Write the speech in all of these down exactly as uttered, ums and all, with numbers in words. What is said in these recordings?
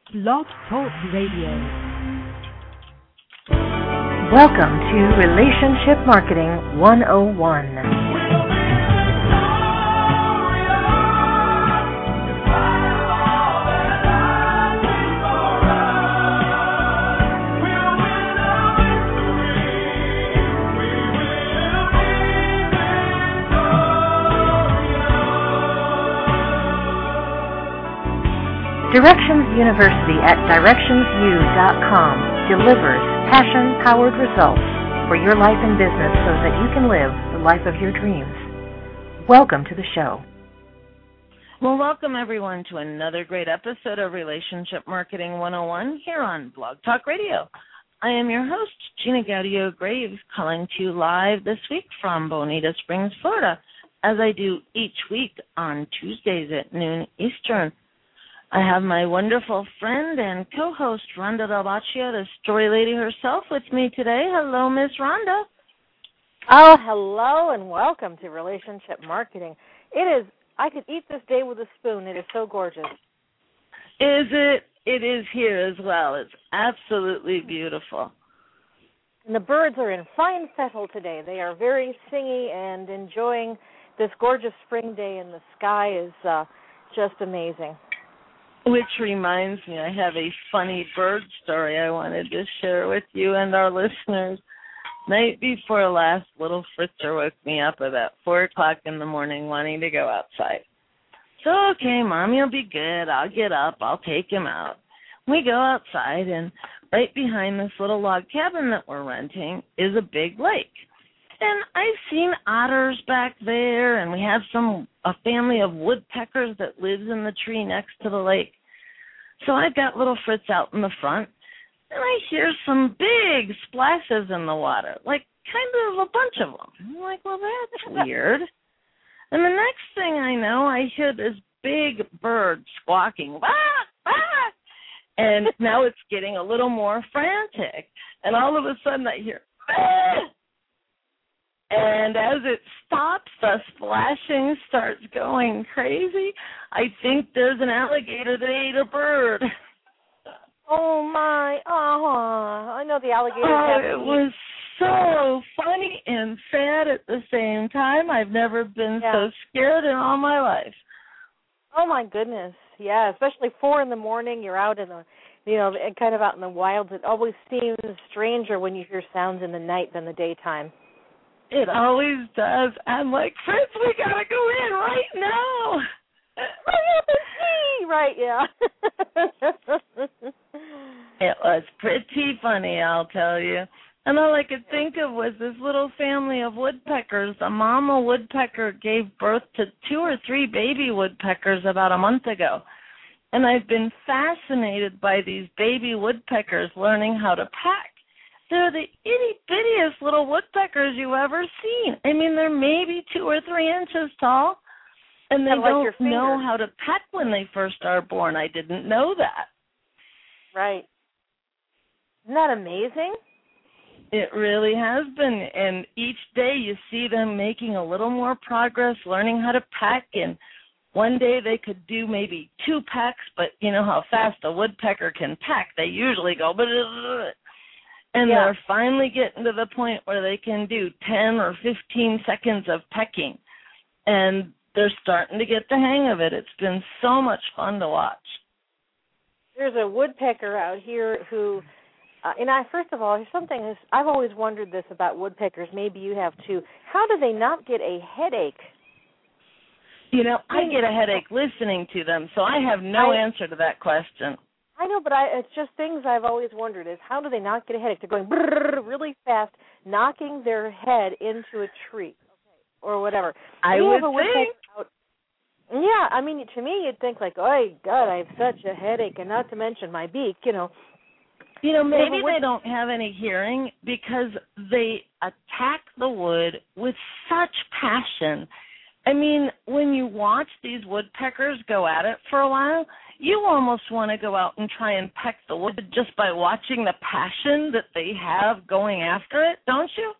Blog Talk Radio. Welcome to Relationship Marketing one oh one. Directions University at directions u dot com delivers passion-powered results for your life and business so that you can live the life of your dreams. Welcome to the show. Well, welcome everyone to another great episode of Relationship Marketing one oh one here on Blog Talk Radio. I am your host, Gina Gaudio Graves, calling to you live this week from Bonita Springs, Florida, as I do each week on Tuesdays at noon Eastern. I have my wonderful friend and co-host, Rhonda Del Baccio, the story lady herself, with me today. Hello, Miss Rhonda. Oh, hello, and welcome to Relationship Marketing. It is, I could eat this day with a spoon. It is so gorgeous. Is it? It is here as well. It's absolutely beautiful. And the birds are in fine fettle today. They are very singy and enjoying this gorgeous spring day, and the sky is uh, just amazing. Which reminds me, I have a funny bird story I wanted to share with you and our listeners. Night before last, little Fritzer woke me up about four o'clock in the morning wanting to go outside. So, okay, Mommy will be good. I'll get up. I'll take him out. We go outside, and right behind this little log cabin that we're renting is a big lake. And I've seen otters back there, and we have some a family of woodpeckers that lives in the tree next to the lake. So I've got little Fritz out in the front, and I hear some big splashes in the water, like kind of a bunch of them. I'm like, well, that's weird. And the next thing I know, I hear this big bird squawking, ah, ah, and now it's getting a little more frantic. And all of a sudden I hear, ah. And as it stops, the splashing starts going crazy. I think there's an alligator that ate a bird. Oh, my. Oh, I know the alligators oh, have to It eat. was so funny and sad at the same time. I've never been yeah. so scared in all my life. Oh, my goodness. Yeah, especially four in the morning. You're out in the, you know, kind of out in the wilds. It always seems stranger when you hear sounds in the night than the daytime. It always does. I'm like, Fritz, we gotta go in right now. Right, yeah. It was pretty funny, I'll tell you. And all I could think of was this little family of woodpeckers. A mama woodpecker gave birth to two or three baby woodpeckers about a month ago. And I've been fascinated by these baby woodpeckers learning how to pack. They're the itty-bittiest little woodpeckers you've ever seen. I mean, they're maybe two or three inches tall, and they like don't know how to pack when they first are born. I didn't know that. Right. Isn't that amazing? It really has been, and each day you see them making a little more progress, learning how to pack, and one day they could do maybe two packs, but you know how fast a woodpecker can pack. They usually go, and yeah. they're finally getting to the point where they can do ten or fifteen seconds of pecking. And they're starting to get the hang of it. It's been so much fun to watch. There's a woodpecker out here who, uh, and I, first of all, here's something, is, I've always wondered this about woodpeckers. Maybe you have too. How do they not get a headache? You know, I get a headache listening to them, so I have no I, answer to that question. I know, but I, it's just things I've always wondered is how do they not get a headache? They're going brrr, really fast, knocking their head into a tree or whatever. I we would have a think. Out, yeah, I mean, to me, you'd think like, oh, God, I have such a headache, and not to mention my beak, you know. You know, maybe they don't have any hearing because they attack the wood with such passion. I mean, when you watch these woodpeckers go at it for a while, you almost want to go out and try and peck the wood just by watching the passion that they have going after it, don't you?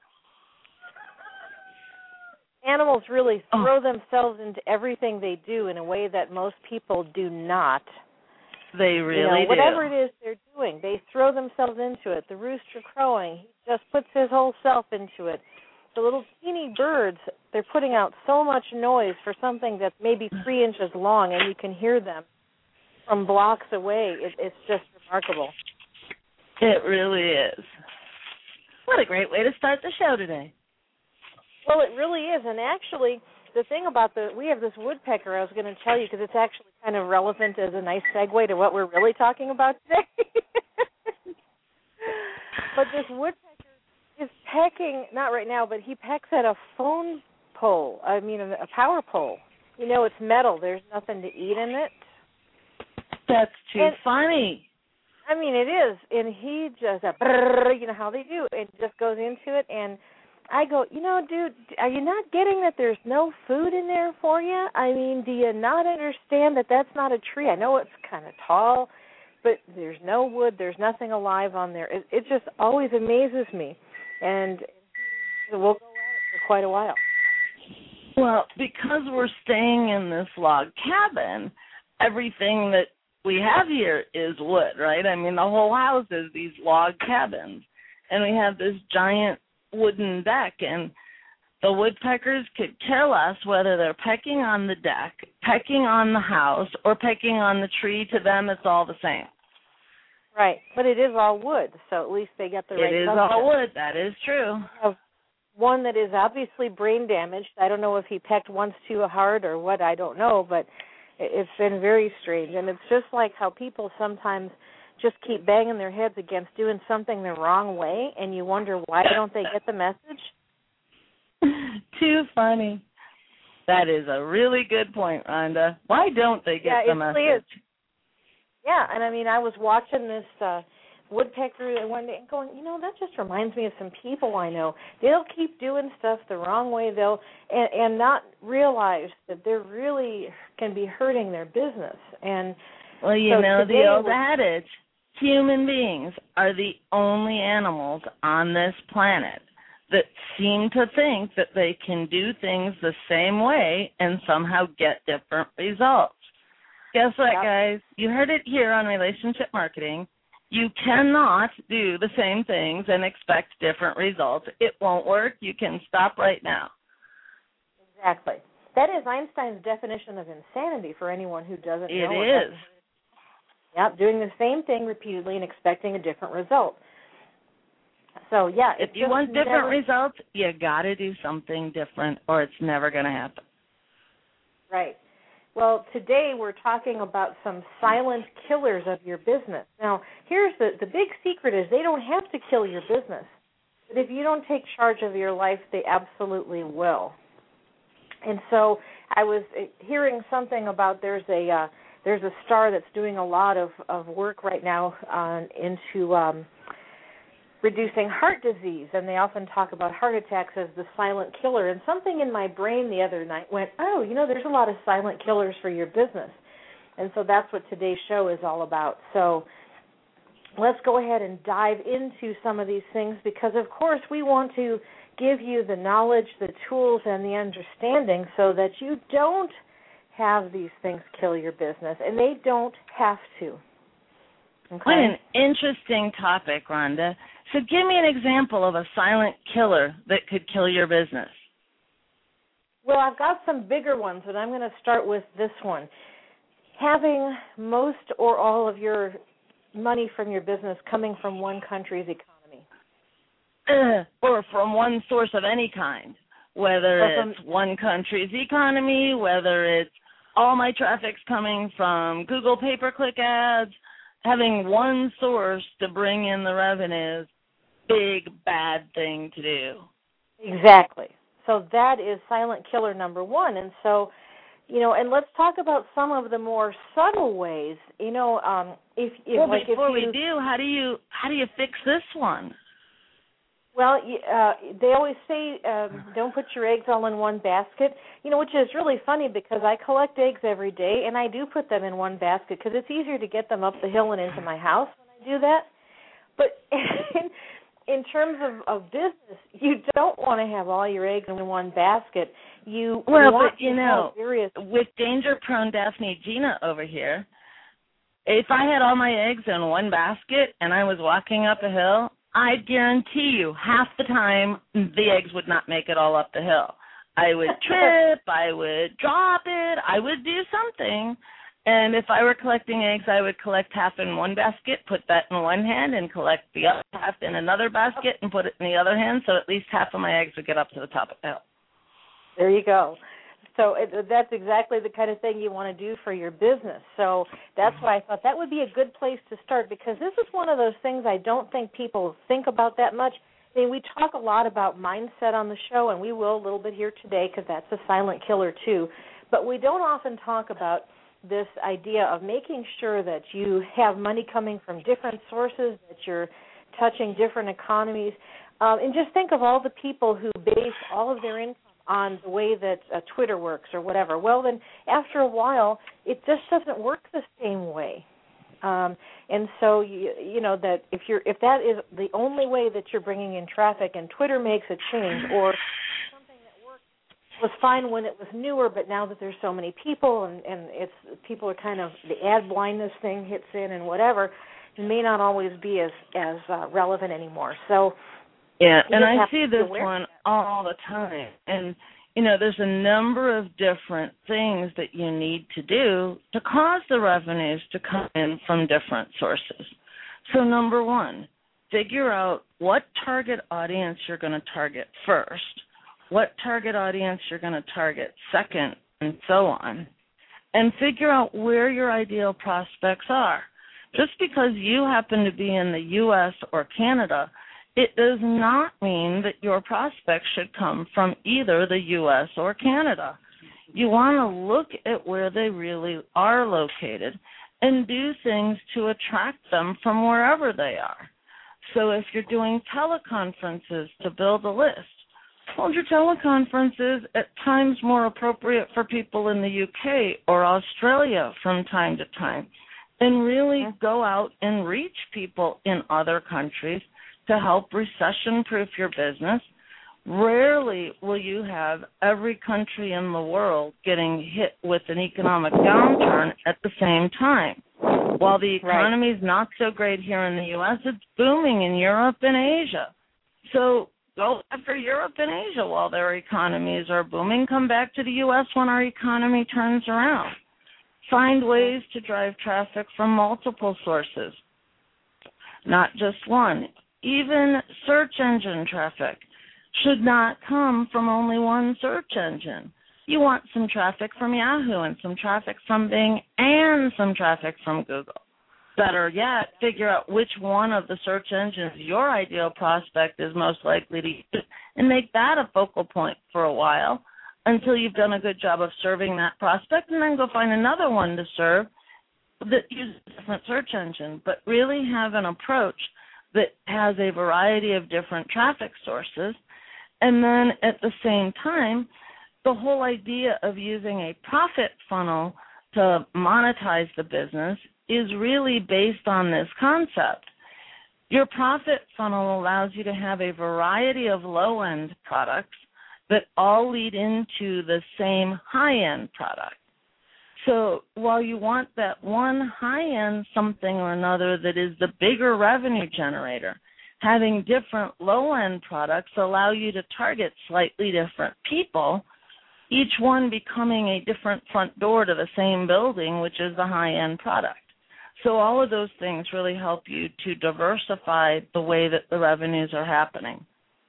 Animals really throw oh. themselves into everything they do in a way that most people do not. They really you know, do. Whatever it is they're doing, they throw themselves into it. The rooster crowing, he just puts his whole self into it. The little teeny birds, they're putting out so much noise for something that's maybe three inches long, and you can hear them from blocks away. It, it's just remarkable. It really is. What a great way to start the show today. Well, it really is. And actually, the thing about the, we have this woodpecker I was going to tell you because it's actually kind of relevant as a nice segue to what we're really talking about today. But this woodpecker is pecking, not right now, but he pecks at a phone pole. I mean, a power pole. You know, it's metal. There's nothing to eat in it. That's too and, funny. I mean, it is. And he just, a brrr, you know how they do, and just goes into it. And I go, you know, dude, are you not getting that there's no food in there for you? I mean, do you not understand that that's not a tree? I know it's kind of tall, but there's no wood. There's nothing alive on there. It, it just always amazes me. And we'll go at it for quite a while. Well, because we're staying in this log cabin, everything that we have here is wood, right? I mean, the whole house is these log cabins. And we have this giant wooden deck, and the woodpeckers could care less whether they're pecking on the deck, pecking on the house, or pecking on the tree. To them, it's all the same. Right, but it is all wood, so at least they get the right It is substance. all wood, that is true. One that is obviously brain damaged. I don't know if he pecked once too hard or what, I don't know, but it's been very strange. And it's just like how people sometimes just keep banging their heads against doing something the wrong way, and you wonder why don't they get the message? Too funny. That is a really good point, Rhonda. Why don't they get yeah, the it message? Really is. Yeah, and I mean, I was watching this uh, woodpecker one day and going, you know, that just reminds me of some people I know. They'll keep doing stuff the wrong way, they'll and, and not realize that they're really can be hurting their business. And well, you so know the old was, adage, human beings are the only animals on this planet that seem to think that they can do things the same way and somehow get different results. Guess what, yep. guys? You heard it here on Relationship Marketing. You cannot do the same things and expect different results. It won't work. You can stop right now. Exactly. That is Einstein's definition of insanity for anyone who doesn't it know. It is. Yep, doing the same thing repeatedly and expecting a different result. So, yeah. If you want different never... results, you got to do something different or it's never going to happen. Right. Well, today we're talking about some silent killers of your business. Now, here's the, the big secret is they don't have to kill your business. But if you don't take charge of your life, they absolutely will. And so I was hearing something about there's a uh, there's a star that's doing a lot of, of work right now uh, into um, reducing heart disease, and they often talk about heart attacks as the silent killer. And something in my brain the other night went, oh, you know, there's a lot of silent killers for your business. And so that's what today's show is all about. So let's go ahead and dive into some of these things because, of course, we want to give you the knowledge, the tools, and the understanding so that you don't have these things kill your business, and they don't have to. Okay? What an interesting topic, Rhonda. So give me an example of a silent killer that could kill your business. Well, I've got some bigger ones, but I'm going to start with this one. Having most or all of your money from your business coming from one country's economy. Uh, or from one source of any kind, whether from, it's one country's economy, whether it's all my traffic's coming from Google pay-per-click ads, having one source to bring in the revenues, big, bad thing to do. Exactly. So that is silent killer number one. And so, you know, and let's talk about some of the more subtle ways. You know, um, if, if well, like before if you, we do, how do you how do you fix this one? Well, uh, they always say um, don't put your eggs all in one basket, you know, which is really funny because I collect eggs every day, and I do put them in one basket because it's easier to get them up the hill and into my house when I do that. But in, in terms of, of business, you don't want to have all your eggs in one basket. You well, want but, you to know, have various... with danger-prone Daphne Gina over here, if I had all my eggs in one basket and I was walking up a hill, I guarantee you half the time the eggs would not make it all up the hill. I would trip, I would drop it, I would do something. And if I were collecting eggs, I would collect half in one basket, put that in one hand, and collect the other half in another basket and put it in the other hand, so at least half of my eggs would get up to the top of the hill. There you go. So it, that's exactly the kind of thing you want to do for your business. So that's why I thought that would be a good place to start, because this is one of those things I don't think people think about that much. I mean, we talk a lot about mindset on the show, and we will a little bit here today because that's a silent killer too. But we don't often talk about this idea of making sure that you have money coming from different sources, that you're touching different economies. Um, and just think of all the people who base all of their income on the way that uh, Twitter works or whatever. Well, then after a while, it just doesn't work the same way. Um, and so, you, you know, that if you're if that is the only way that you're bringing in traffic and Twitter makes a change, or something that worked was fine when it was newer, but now that there's so many people and, and it's people are kind of, the ad blindness thing hits in and whatever, it may not always be as, as uh, relevant anymore. So, yeah, and I see this one all the time. And, you know, there's a number of different things that you need to do to cause the revenues to come in from different sources. So, number one, figure out what target audience you're going to target first, what target audience you're going to target second, and so on. And figure out where your ideal prospects are. Just because you happen to be in the U S or Canada, it does not mean that your prospects should come from either the U S or Canada. You want to look at where they really are located and do things to attract them from wherever they are. So if you're doing teleconferences to build a list, hold your teleconferences at times more appropriate for people in the U K or Australia from time to time, and really go out and reach people in other countries to help recession-proof your business. Rarely will you have every country in the world getting hit with an economic downturn at the same time. While the economy is not so great here in the U S, it's booming in Europe and Asia. So go after Europe and Asia while their economies are booming. Come back to the U S when our economy turns around. Find ways to drive traffic from multiple sources, not just one. Even search engine traffic should not come from only one search engine. You want some traffic from Yahoo and some traffic from Bing and some traffic from Google. Better yet, figure out which one of the search engines your ideal prospect is most likely to use and make that a focal point for a while until you've done a good job of serving that prospect, and then go find another one to serve that uses a different search engine. But really have an approach that has a variety of different traffic sources. And then at the same time, the whole idea of using a profit funnel to monetize the business is really based on this concept. Your profit funnel allows you to have a variety of low-end products that all lead into the same high-end product. So while you want that one high-end something or another that is the bigger revenue generator, having different low-end products allow you to target slightly different people, each one becoming a different front door to the same building, which is the high-end product. So all of those things really help you to diversify the way that the revenues are happening.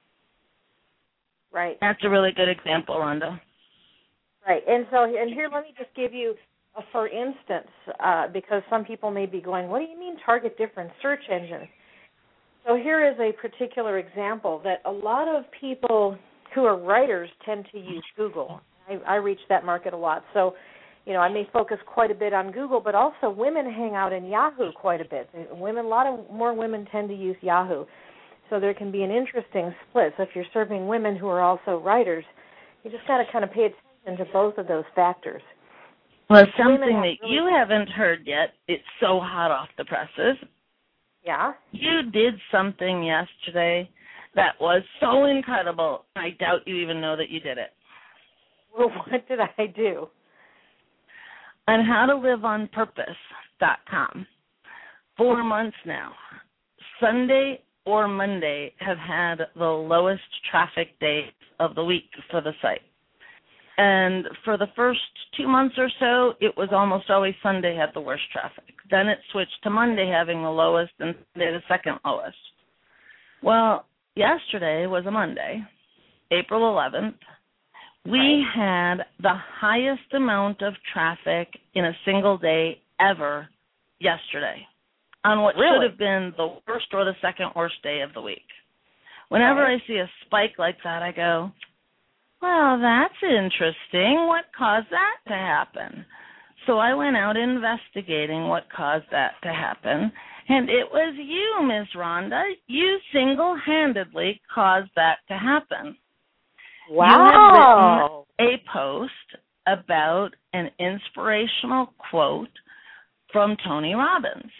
Right. That's a really good example, Rhonda. Right, and so and here, let me just give you a for instance, uh, because some people may be going, what do you mean target different search engines? So here is a particular example that a lot of people who are writers tend to use Google. I, I reach that market a lot. So, you know, I may focus quite a bit on Google, but also women hang out in Yahoo quite a bit. Women, a lot of more women tend to use Yahoo. So there can be an interesting split. So if you're serving women who are also writers, you just got to kind of pay attention into both of those factors. Well, something that really you haven't heard yet, it's so hot off the presses. Yeah? You did something yesterday that was so incredible, I doubt you even know that you did it. Well, what did I do? on how to live on purpose dot com. Four months now. Sunday or Monday have had the lowest traffic days of the week for the site. And for the first two months or so, it was almost always Sunday had the worst traffic. Then it switched to Monday having the lowest and Sunday the second lowest. Well, yesterday was a Monday, April eleventh. We had the highest amount of traffic in a single day ever yesterday on what Really? should have been the worst or the second worst day of the week. Whenever Right. I see a spike like that, I go, well, that's interesting. What caused that to happen? So I went out investigating what caused that to happen, and it was you, Miss Rhonda. You single-handedly caused that to happen. Wow. You had written a post about an inspirational quote from Tony Robbins.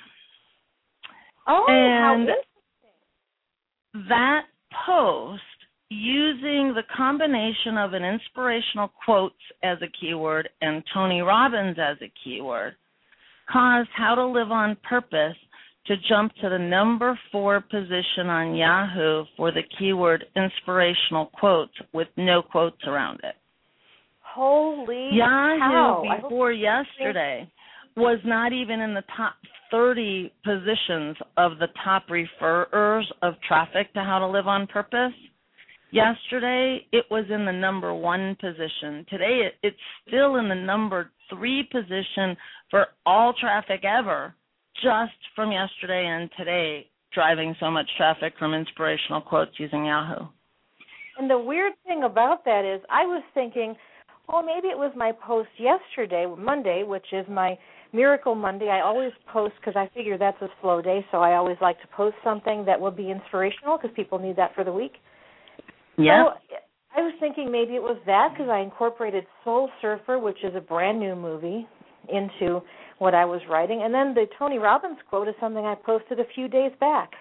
Oh, how And interesting. that post, using the combination of an inspirational quote as a keyword and Tony Robbins as a keyword, caused How to Live on Purpose to jump to the number four position on Yahoo for the keyword inspirational quotes with no quotes around it. Holy Yahoo cow. I hope- before yesterday was not even in the top thirty positions of the top referrers of traffic to How to Live on Purpose. Yesterday, it was in the number one position. Today, it, it's still in the number three position for all traffic ever, just from yesterday and today, driving so much traffic from inspirational quotes using Yahoo. And the weird thing about that is I was thinking, oh, maybe it was my post yesterday, Monday, which is my Miracle Monday. I always post because I figure that's a slow day, so I always like to post something that will be inspirational because people need that for the week. Yeah. So I was thinking maybe it was that because I incorporated Soul Surfer, which is a brand new movie, into what I was writing. And then the Tony Robbins quote is something I posted a few days back.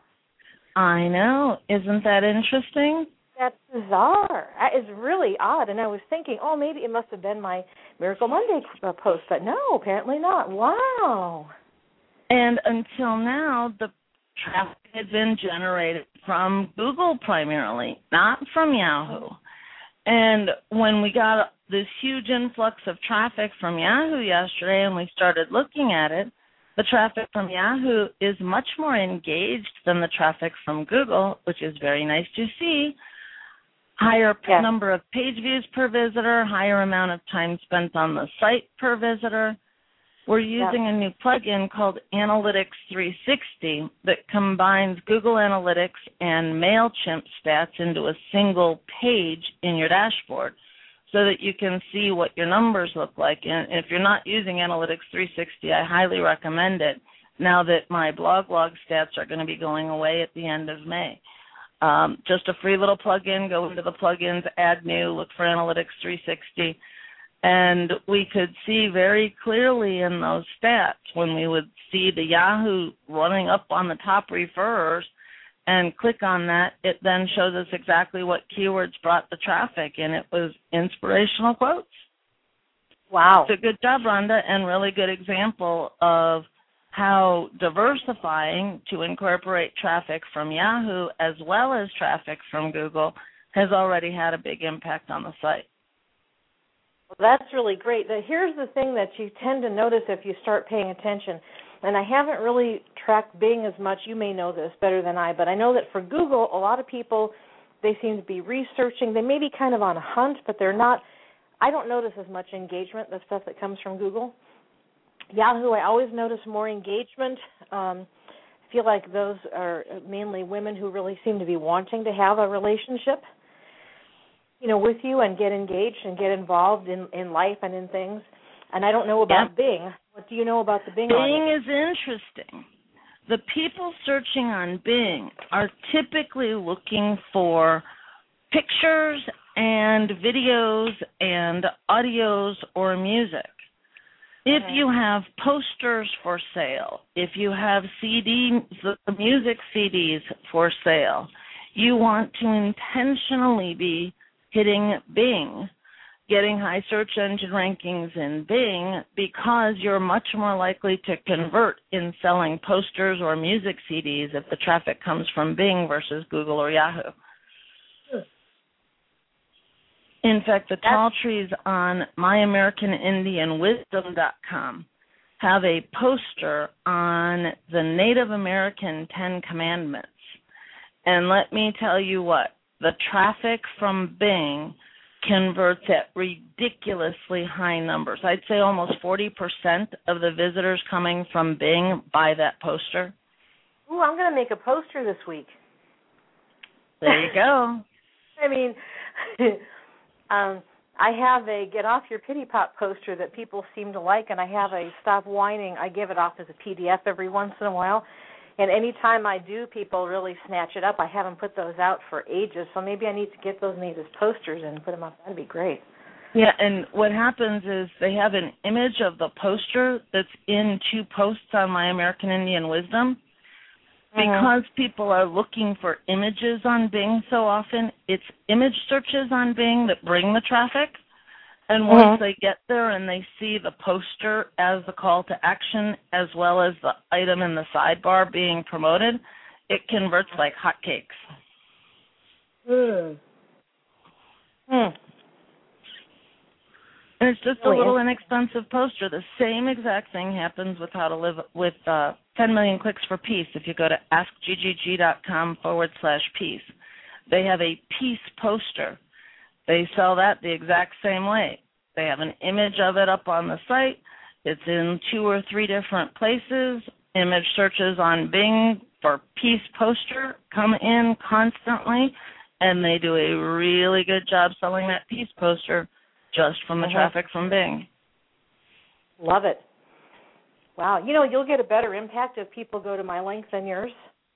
I know. Isn't that interesting? That's bizarre. It's really odd. And I was thinking, oh, maybe it must have been my Miracle Monday post. But no, apparently not. Wow. And until now, the traffic had been generated from Google primarily, not from Yahoo. And when we got this huge influx of traffic from Yahoo yesterday and we started looking at it, the traffic from Yahoo is much more engaged than the traffic from Google, which is very nice to see. Higher Yes. number of page views per visitor, higher amount of time spent on the site per visitor. We're using Yep. a new plugin called Analytics three sixty that combines Google Analytics and MailChimp stats into a single page in your dashboard so that you can see what your numbers look like. And if you're not using Analytics three sixty, I highly recommend it now that my blog log stats are going to be going away at the end of May. Um, just a free little plugin. Go into the plugins, add new, look for Analytics three sixty. And we could see very clearly in those stats when we would see the Yahoo running up on the top referrers and click on that, it then shows us exactly what keywords brought the traffic, and it was inspirational quotes. Wow. It's a good job, Rhonda, and really good example of how diversifying to incorporate traffic from Yahoo as well as traffic from Google has already had a big impact on the site. Well, that's really great. Now, here's the thing that you tend to notice if you start paying attention, and I haven't really tracked Bing as much. You may know this better than I, but I know that for Google, a lot of people, they seem to be researching. They may be kind of on a hunt, but they're not. I don't notice as much engagement, the stuff that comes from Google. Yahoo, I always notice more engagement. Um, I feel like those are mainly women who really seem to be wanting to have a relationship, you know, with you and get engaged and get involved in, in life and in things. And I don't know about Yep. Bing. What do you know about the Bing Bing audience? is interesting. The people searching on Bing are typically looking for pictures and videos and audios or music. If Okay. you have posters for sale, if you have C Ds, the music C Ds for sale, you want to intentionally be hitting Bing getting high search engine rankings in Bing because you're much more likely to convert in selling posters or music C Ds if the traffic comes from Bing versus Google or Yahoo. In fact, the tall trees on my american indian wisdom dot com have a poster on the Native American Ten Commandments. And let me tell you what, the traffic from Bing converts at ridiculously high numbers. I'd say almost forty percent of the visitors coming from Bing buy that poster. Ooh, I'm going to make a poster this week. There you go. I mean, um, I have a Get Off Your Pity Pot poster that people seem to like, and I have a Stop Whining. I give it off as a P D F every once in a while. And anytime I do, people really snatch it up. I haven't put those out for ages, so maybe I need to get those made as posters and put them up. That'd be great. Yeah, and what happens is they have an image of the poster that's in two posts on My American Indian Wisdom. Because people are looking for images on Bing so often, it's image searches on Bing that bring the traffic. And once mm-hmm. they get there and they see the poster as the call to action as well as the item in the sidebar being promoted, it converts like hotcakes. Mm. Mm. And it's just a little inexpensive poster. The same exact thing happens with how to live with uh, ten million clicks for peace. If you go to askggg.com forward slash peace, they have a peace poster. They sell that the exact same way. They have an image of it up on the site. It's in two or three different places. Image searches on Bing for peace poster come in constantly, and they do a really good job selling that peace poster just from the uh-huh. traffic from Bing. Love it. Wow. You know, you'll get a better impact if people go to my link than yours.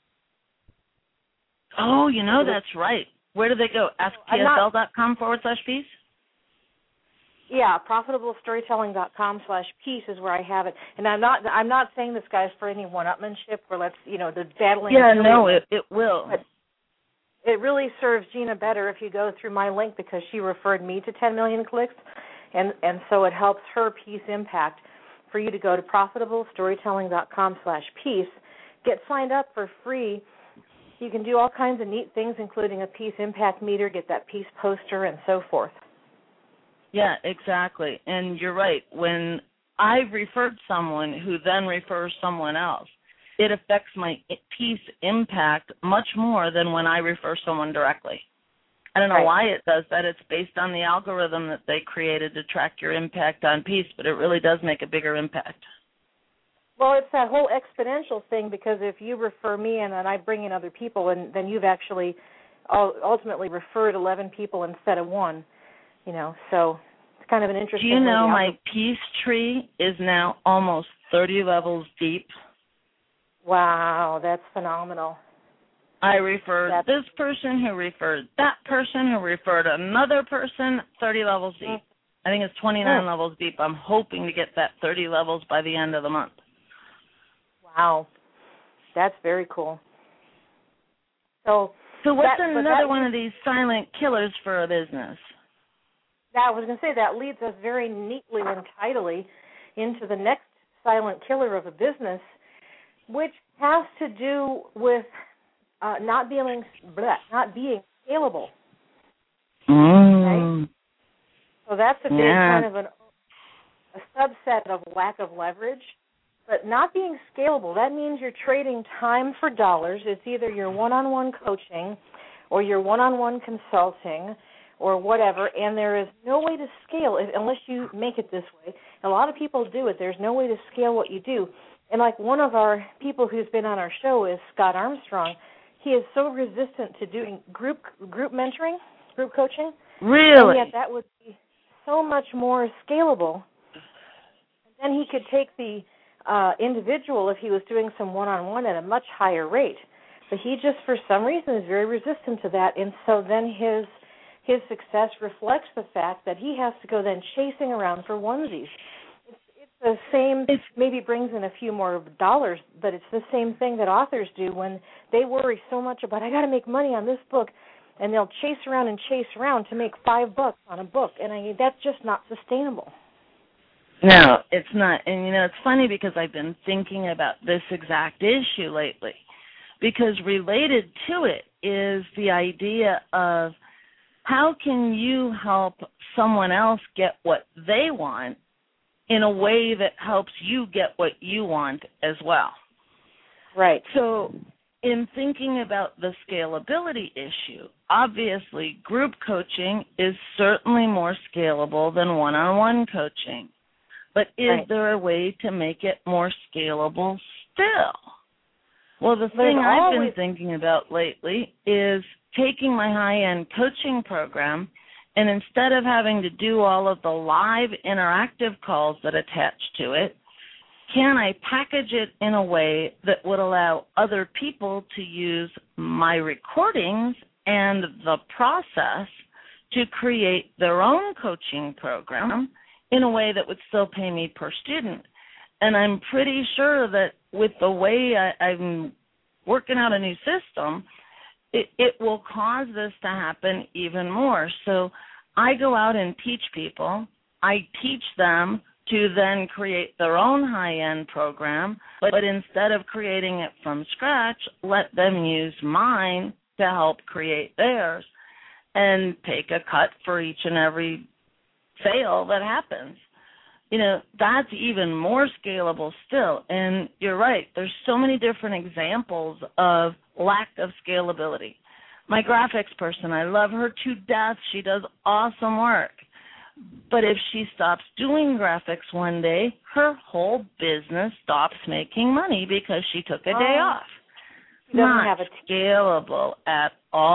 Oh, you know, that's right. Where do they go? askpsl.com forward slash peace? Yeah, profitablestorytelling.com slash peace is where I have it. And I'm not I'm not saying this, guys, for any one-upmanship where let's, you know, the battling. Yeah, no, it, it will. But it really serves Gina better if you go through my link because she referred me to ten million clicks, and, and so it helps her peace impact for you to go to profitablestorytelling.com slash peace, get signed up for free. You can do all kinds of neat things, including a peace impact meter, get that peace poster, and so forth. Yeah, exactly. And you're right. When I've referred someone who then refers someone else, it affects my peace impact much more than when I refer someone directly. I don't know right. why it does that. It's based on the algorithm that they created to track your impact on peace, but it really does make a bigger impact. Well, it's that whole exponential thing because if you refer me and then I bring in other people, and then you've actually ultimately referred eleven people instead of one, you know, so it's kind of an interesting Do you know way. my peace tree is now almost thirty levels deep? Wow, that's phenomenal. I referred that's... this person who referred that person who referred another person thirty levels deep. Mm-hmm. I think it's twenty-nine mm. levels deep. I'm hoping to get that thirty levels by the end of the month. Wow, that's very cool. So, so what's that, another that, one of these silent killers for a business? That, I was going to say that leads us very neatly and tidily into the next silent killer of a business, which has to do with uh, not being bleh, not being scalable. Mm. Right? So that's a big yeah. kind of an, a subset of lack of leverage. But not being scalable, that means you're trading time for dollars. It's either your one-on-one coaching or your one-on-one consulting or whatever, and there is no way to scale it unless you make it this way. A lot of people do it. There's no way to scale what you do. And like one of our people who's been on our show is Scott Armstrong. He is so resistant to doing group group mentoring, group coaching. Really? And yet that would be so much more scalable. And then he could take the uh, individual if he was doing some one-on-one at a much higher rate. But he just, for some reason, is very resistant to that. And so then his his success reflects the fact that he has to go then chasing around for onesies. It's, it's the same, it's, maybe brings in a few more dollars, but it's the same thing that authors do when they worry so much about, I got to make money on this book, and they'll chase around and chase around to make five bucks on a book, and I that's just not sustainable. No, it's not. And, you know, it's funny because I've been thinking about this exact issue lately, because related to it is the idea of how can you help someone else get what they want in a way that helps you get what you want as well. Right. So in thinking about the scalability issue, obviously group coaching is certainly more scalable than one-on-one coaching. But is right. there a way to make it more scalable still? Well, the There's thing I've always... been thinking about lately is taking my high-end coaching program, and instead of having to do all of the live interactive calls that attach to it, can I package it in a way that would allow other people to use my recordings and the process to create their own coaching program in a way that would still pay me per student? And I'm pretty sure that with the way I, I'm working out a new system, it, it will cause this to happen even more. So I go out and teach people. I teach them to then create their own high-end program, but, but instead of creating it from scratch, let them use mine to help create theirs and take a cut for each and every sale that happens. You know, that's even more scalable still. And you're right, there's so many different examples of lack of scalability. My graphics person, I love her to death. She does awesome work. But if she stops doing graphics one day, her whole business stops making money because she took a day oh, off. Not have a t- scalable at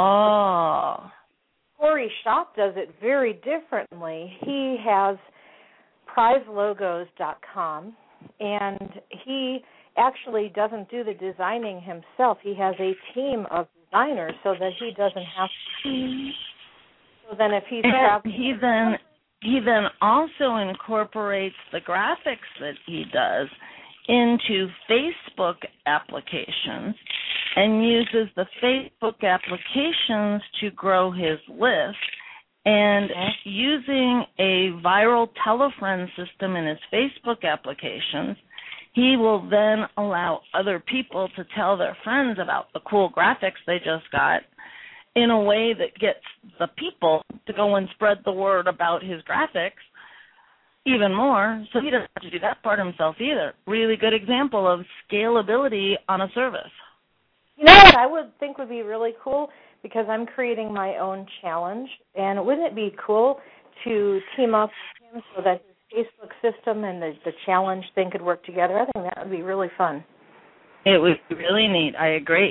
all. Corey Shop does it very differently. He has prize logos dot com, and he actually doesn't do the designing himself. He has a team of designers so that he doesn't have to. So then if he's traveling... He then, he then also incorporates the graphics that he does into Facebook applications and uses the Facebook applications to grow his list. And using a viral tele-friend system in his Facebook applications, he will then allow other people to tell their friends about the cool graphics they just got in a way that gets the people to go and spread the word about his graphics even more, so he doesn't have to do that part himself either. Really good example of scalability on a service. You know what I would think would be really cool? Because I'm creating my own challenge, and wouldn't it be cool to team up with him so that his Facebook system and the, the challenge thing could work together? I think that would be really fun. It would be really neat. I agree.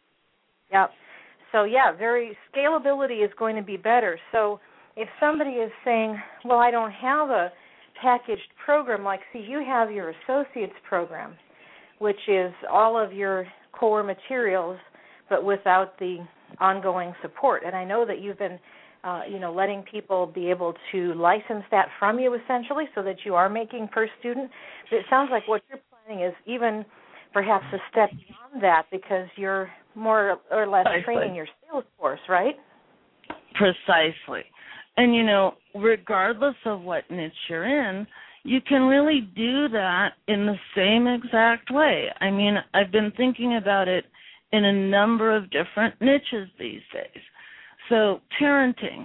Yep. So, yeah, very scalability is going to be better. So if somebody is saying, well, I don't have a packaged program, like, see, you have your associates program, which is all of your core materials, but without the ongoing support. And I know that you've been, uh, you know, letting people be able to license that from you, essentially, so that you are making per student. But it sounds like what you're planning is even perhaps a step beyond that, because you're more or less Precisely. training your sales force, right? Precisely. And, you know, regardless of what niche you're in, you can really do that in the same exact way. I mean, I've been thinking about it in a number of different niches these days. So parenting,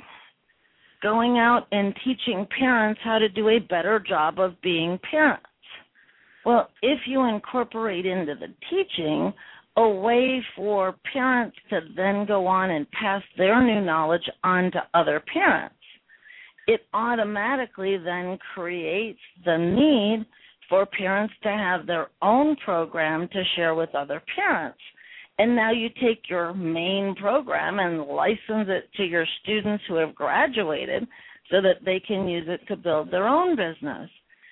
going out and teaching parents how to do a better job of being parents. Well, if you incorporate into the teaching a way for parents to then go on and pass their new knowledge on to other parents, it automatically then creates the need for parents to have their own program to share with other parents. And now you take your main program and license it to your students who have graduated so that they can use it to build their own business.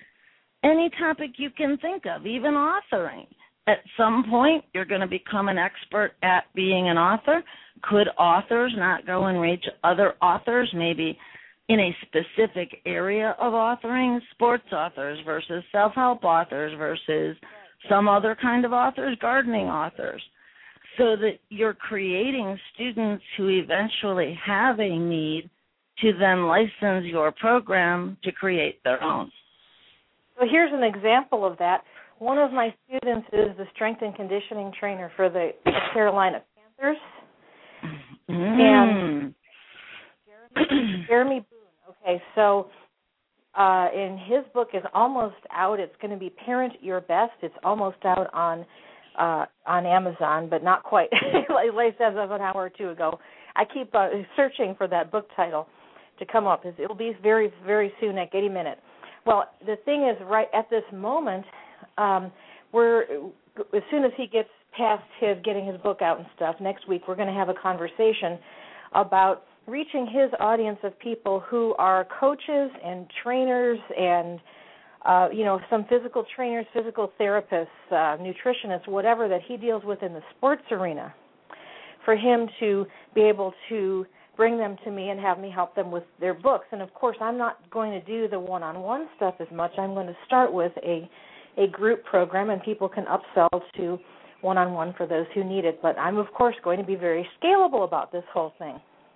Any topic you can think of, even authoring. At some point, you're going to become an expert at being an author. Could authors not go and reach other authors, maybe in a specific area of authoring, sports authors versus self-help authors versus some other kind of authors, gardening authors? so that you're creating students who eventually have a need to then license your program to create their own. So here's an example of that. One of my students is the strength and conditioning trainer for the Carolina Panthers. Mm. And Jeremy, Jeremy Boone. Okay, so uh, and his book is almost out. It's going to be Parent Your Best. It's almost out on uh, on Amazon, but not quite. Like as of an hour or two ago. I keep uh, searching for that book title to come up. It'll be very, very soon at Getty Minute. Well, the thing is, right at this moment, um, we're as soon as he gets past his getting his book out and stuff, next week we're going to have a conversation about reaching his audience of people who are coaches and trainers and, uh, you know, some physical trainers, physical therapists, uh, nutritionists, whatever that he deals with in the sports arena, for him to be able to bring them to me and have me help them with their books. And, of course, I'm not going to do the one-on-one stuff as much. I'm going to start with a, a group program, and people can upsell to one-on-one for those who need it. But I'm, of course, going to be very scalable about this whole thing.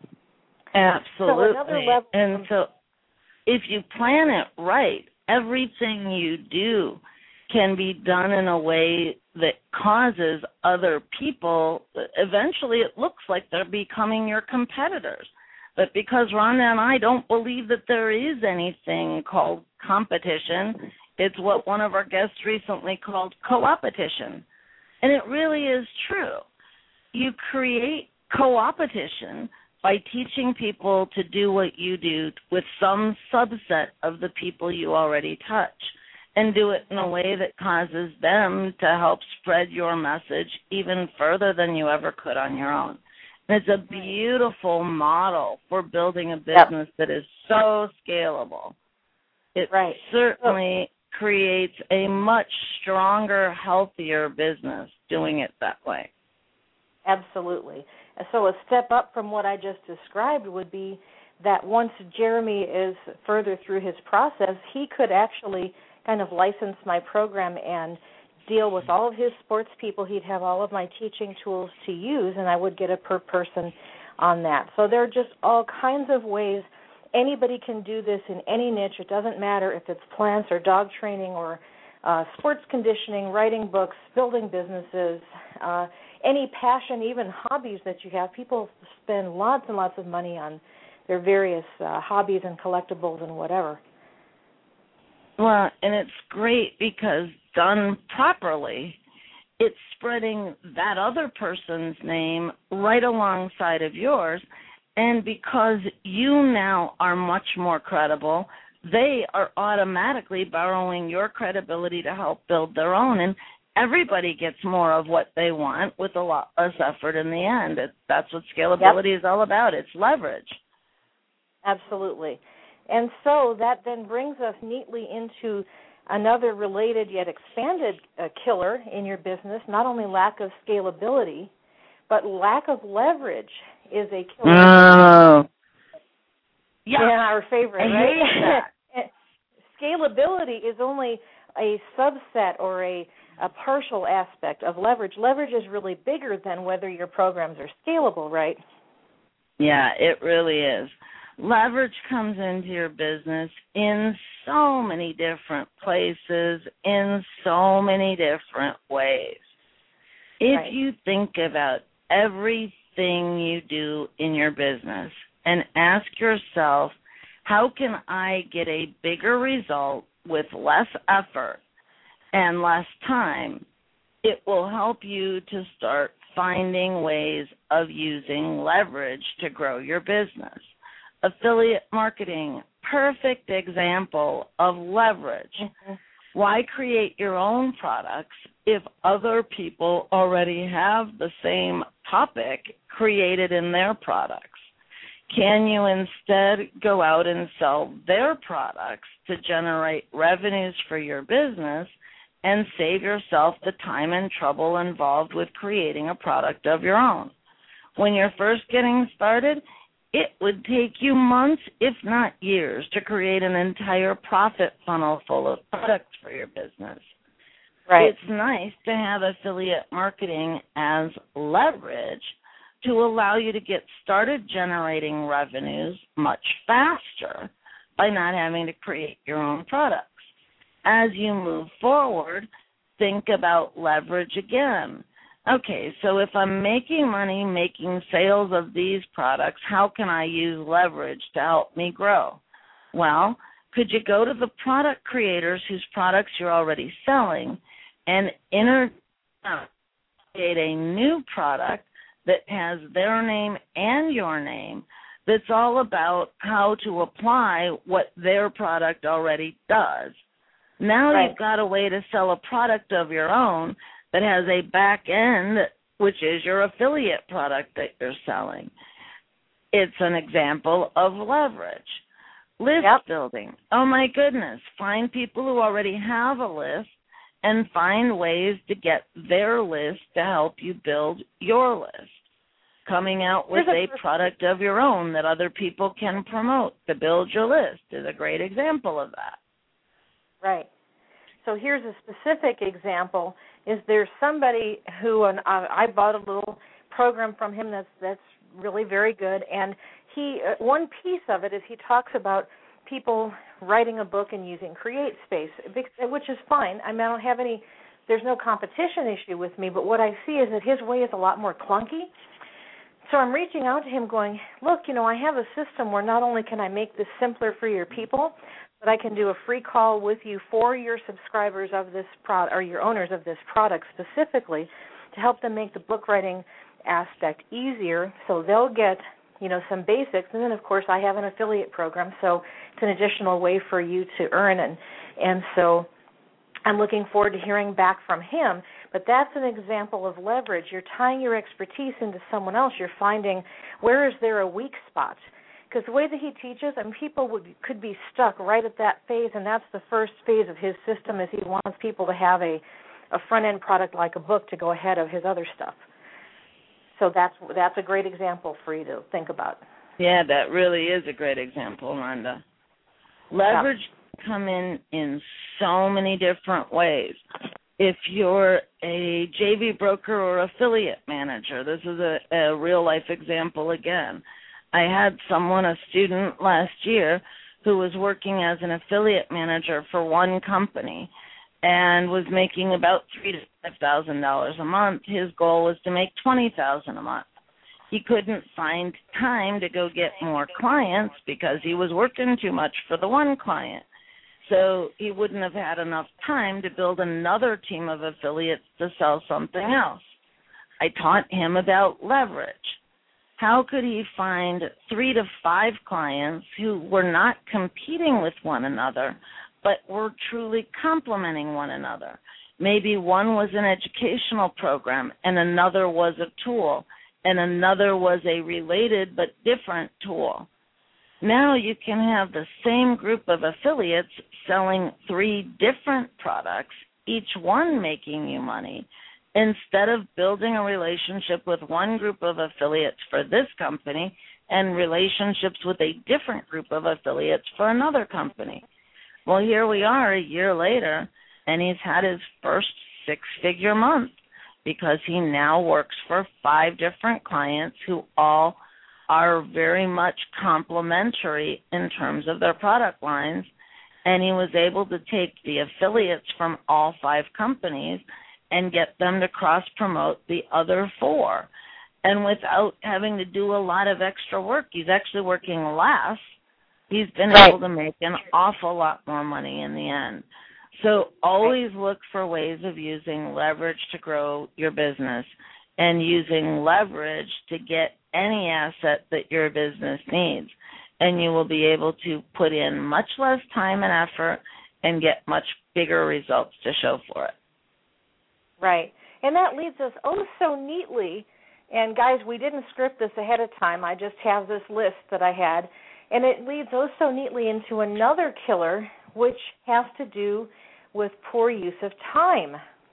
Absolutely. So another level and so if you plan it right, everything you do can be done in a way that causes other people, eventually it looks like they're becoming your competitors. But because Rhonda and I don't believe that there is anything called competition, it's what one of our guests recently called co-opetition. And it really is true. You create co-opetition by teaching people to do what you do with some subset of the people you already touch, and do it in a way that causes them to help spread your message even further than you ever could on your own. And it's a beautiful model for building a business yep. that is so scalable. It right. certainly oh. creates a much stronger, healthier business doing it that way. Absolutely. So a step up from what I just described would be that once Jeremy is further through his process, he could actually kind of license my program and deal with all of his sports people. He'd have all of my teaching tools to use, and I would get a per person on that. So there are just all kinds of ways anybody can do this in any niche. It doesn't matter if it's plants or dog training or uh, sports conditioning, writing books, building businesses, uh, any passion, even hobbies that you have. People spend lots and lots of money on their various uh, hobbies and collectibles and whatever. Well, and it's great because done properly, it's spreading that other person's name right alongside of yours, and because you now are much more credible, they are automatically borrowing your credibility to help build their own, and everybody gets more of what they want with a lot less effort in the end. It, that's what scalability yep. is all about. It's leverage. Absolutely. And so that then brings us neatly into another related yet expanded uh, killer in your business. Not only lack of scalability, but lack of leverage is a killer. Oh. Yeah, our favorite, I right? Hate that. Scalability is only a subset or a, a partial aspect of leverage. Leverage is really bigger than whether your programs are scalable, right? Yeah, it really is. Leverage comes into your business in so many different places, in so many different ways. If right. you think about everything you do in your business and ask yourself, how can I get a bigger result with less effort and less time, it will help you to start finding ways of using leverage to grow your business. Affiliate marketing, perfect example of leverage. Mm-hmm. Why create your own products if other people already have the same topic created in their products? Can you instead go out and sell their products to generate revenues for your business and save yourself the time and trouble involved with creating a product of your own? When you're first getting started, it would take you months, if not years, to create an entire profit funnel full of products for your business. Right. It's nice to have affiliate marketing as leverage to allow you to get started generating revenues much faster by not having to create your own products. As you move forward, think about leverage again. Okay, so if I'm making money making sales of these products, how can I use leverage to help me grow? Well, could you go to the product creators whose products you're already selling and inter- create a new product that has their name and your name that's all about how to apply what their product already does? Now Right. You've got a way to sell a product of your own that has a back end, which is your affiliate product that you're selling. It's an example of leverage. List Yep. building. Oh, my goodness. Find people who already have a list and find ways to get their list to help you build your list. Coming out with Here's a a product of your own that other people can promote to build your list is a great example of that. Right. So here's a specific example. Is there somebody who, and I, I bought a little program from him that's that's really very good, and he uh, one piece of it is he talks about people writing a book and using CreateSpace, which is fine. I mean, I don't have any, there's no competition issue with me, but what I see is that his way is a lot more clunky. So I'm reaching out to him going, look, you know, I have a system where not only can I make this simpler for your people, but I can do a free call with you for your subscribers of this product, or your owners of this product specifically, to help them make the book writing aspect easier, so they'll get, you know, some basics. And then, of course, I have an affiliate program, so it's an additional way for you to earn. And, and so I'm looking forward to hearing back from him. But that's an example of leverage. You're tying your expertise into someone else. You're finding where is there a weak spot. Because the way that he teaches, and people would, could be stuck right at that phase, and that's the first phase of his system, is he wants people to have a, a front-end product like a book to go ahead of his other stuff. So that's that's a great example for you to think about. Yeah, that really is a great example, Rhonda. Leverage yeah. can come in in so many different ways. If you're a J V broker or affiliate manager, this is a, a real-life example again. I had someone, a student last year, who was working as an affiliate manager for one company and was making about three to five thousand dollars a month. His goal was to make twenty thousand dollars a month. He couldn't find time to go get more clients because he was working too much for the one client. So he wouldn't have had enough time to build another team of affiliates to sell something else. I taught him about leverage. How could he find three to five clients who were not competing with one another, but were truly complementing one another? Maybe one was an educational program and another was a tool and another was a related but different tool. Now you can have the same group of affiliates selling three different products, each one making you money, instead of building a relationship with one group of affiliates for this company and relationships with a different group of affiliates for another company. Well, here we are a year later, and he's had his first six-figure month because he now works for five different clients who all are very much complementary in terms of their product lines, and he was able to take the affiliates from all five companies and get them to cross-promote the other four. And without having to do a lot of extra work, he's actually working less. He's been right. able to make an awful lot more money in the end. So always look for ways of using leverage to grow your business and using leverage to get any asset that your business needs. And you will be able to put in much less time and effort and get much bigger results to show for it. Right. And that leads us oh so neatly, and guys, we didn't script this ahead of time. I just have this list that I had, and it leads oh so neatly into another killer, which has to do with poor use of time.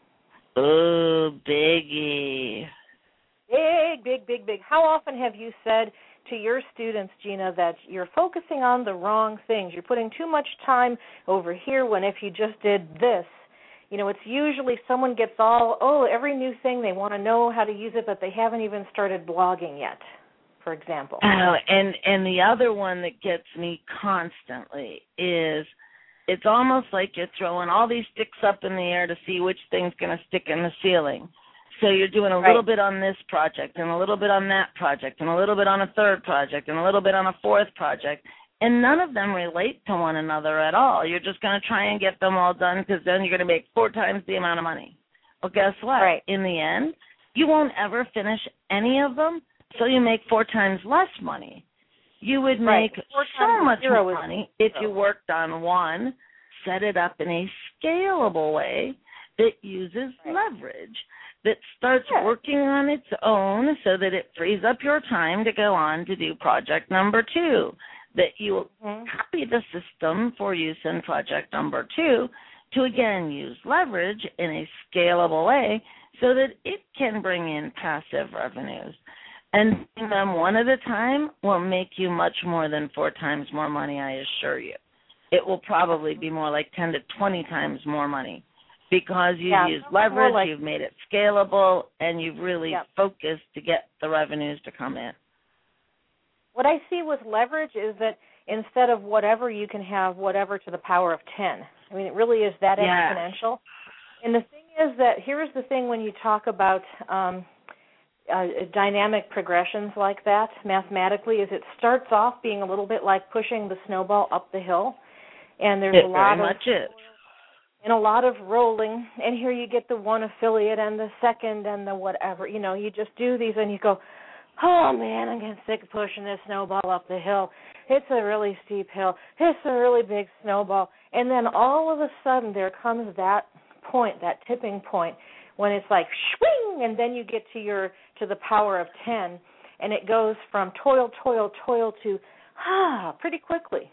Oh, biggie. Big, big, big, big. How often have you said to your students, Gina, that you're focusing on the wrong things? You're putting too much time over here when if you just did this, You know, it's usually someone gets all, oh, every new thing, they want to know how to use it, but they haven't even started blogging yet, for example. Oh, and, and the other one that gets me constantly is it's almost like you're throwing all these sticks up in the air to see which thing's going to stick in the ceiling. So you're doing a right. little bit on this project and a little bit on that project and a little bit on a third project and a little bit on a fourth project, and none of them relate to one another at all. You're just going to try and get them all done because then you're going to make four times the amount of money. Well, guess what? Right. In the end, you won't ever finish any of them, so you make four times less money. You would make right. so much more money if you worked on one, set it up in a scalable way that uses right. leverage, that starts yeah. working on its own so that it frees up your time to go on to do project number two, that you mm-hmm. copy the system for use in project number two to, again, use leverage in a scalable way so that it can bring in passive revenues. And doing them one at a time will make you much more than four times more money, I assure you. It will probably be more like ten to twenty times more money because you've yeah, used leverage, like, you've made it scalable, and you've really yep. focused to get the revenues to come in. What I see with leverage is that instead of whatever, you can have whatever to the power of ten. I mean, it really is that yeah. exponential. And the thing is that here's the thing when you talk about um, uh, dynamic progressions like that mathematically is it starts off being a little bit like pushing the snowball up the hill. And there's it a lot very of much is. and a lot of rolling, and here you get the one affiliate and the second and the whatever. You know, you just do these and you go, oh, man, I'm getting sick of pushing this snowball up the hill. It's a really steep hill. It's a really big snowball. And then all of a sudden there comes that point, that tipping point, when it's like swing, and then you get to your to the power of ten, and it goes from toil, toil, toil to ah, pretty quickly.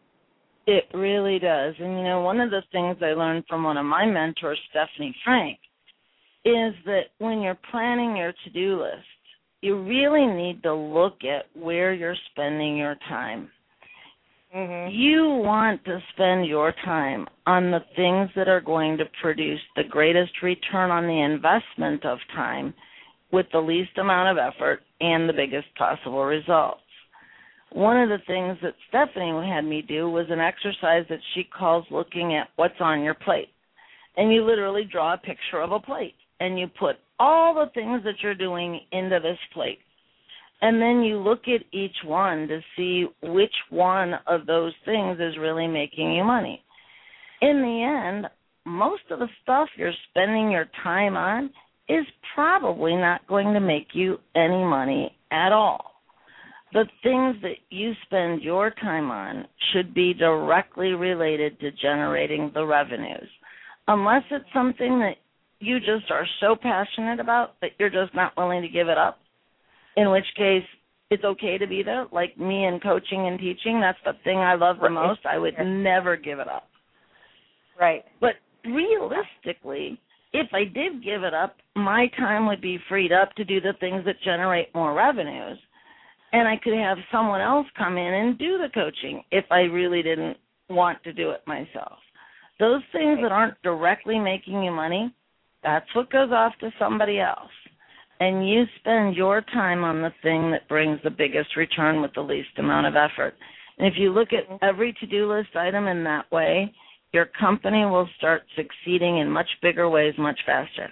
It really does. And, you know, one of the things I learned from one of my mentors, Stephanie Frank, is that when you're planning your to-do list, you really need to look at where you're spending your time. Mm-hmm. You want to spend your time on the things that are going to produce the greatest return on the investment of time with the least amount of effort and the biggest possible results. One of the things that Stephanie had me do was an exercise that she calls looking at what's on your plate. And you literally draw a picture of a plate, and you put all the things that you're doing into this plate. And then you look at each one to see which one of those things is really making you money. In the end, most of the stuff you're spending your time on is probably not going to make you any money at all. The things that you spend your time on should be directly related to generating the revenues, unless it's something that you just are so passionate about that you're just not willing to give it up, in which case it's okay to be there, like me in coaching and teaching. That's the thing I love the most. I would never give it up. Right. But realistically, if I did give it up, my time would be freed up to do the things that generate more revenues. And I could have someone else come in and do the coaching if I really didn't want to do it myself. Those things that aren't directly making you money, that's what goes off to somebody else. And you spend your time on the thing that brings the biggest return with the least amount of effort. And if you look at every to-do list item in that way, your company will start succeeding in much bigger ways much faster.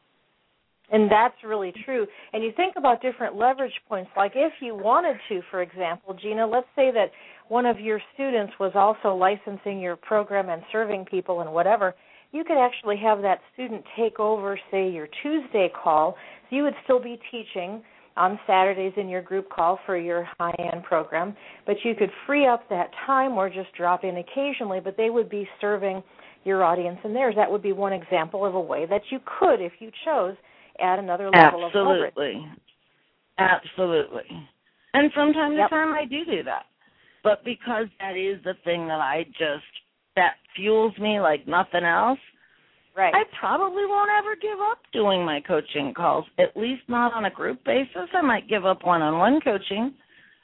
And that's really true. And you think about different leverage points, like if you wanted to, for example, Gina, let's say that one of your students was also licensing your program and serving people and whatever, you could actually have that student take over, say, your Tuesday call. So you would still be teaching on Saturdays in your group call for your high-end program, but you could free up that time or just drop in occasionally, but they would be serving your audience and theirs. That would be one example of a way that you could, if you chose, add another level Absolutely. of leverage. Absolutely. And from time yep. to time I do do that. But because that is the thing that I just, that fuels me like nothing else, right. I probably won't ever give up doing my coaching calls, at least not on a group basis. I might give up one-on-one coaching.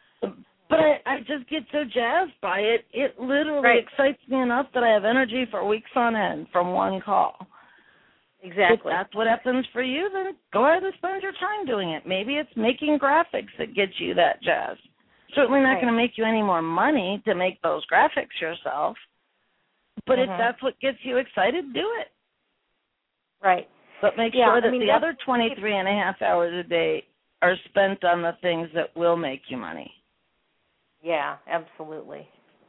But I, I just get so jazzed by it. It literally right. excites me enough that I have energy for weeks on end from one call. Exactly. If that's what happens for you, then go ahead and spend your time doing it. Maybe it's making graphics that gets you that jazz. Certainly not right. going to make you any more money to make those graphics yourself, but mm-hmm. if that's what gets you excited, do it. Right. But make yeah, sure that I mean, the other twenty-three and a half hours a day are spent on the things that will make you money. Yeah, absolutely.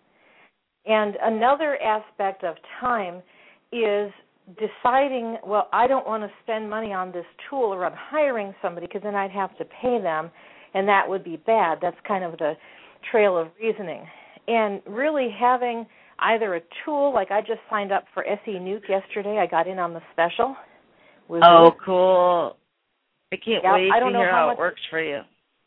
And another aspect of time is deciding, well, I don't want to spend money on this tool or on hiring somebody because then I'd have to pay them, and that would be bad. That's kind of the trail of reasoning. And really having either a tool, like I just signed up for S E Nuke yesterday. I got in on the special. Oh, cool. I can't yep, wait I don't to know hear how how much, it works for you.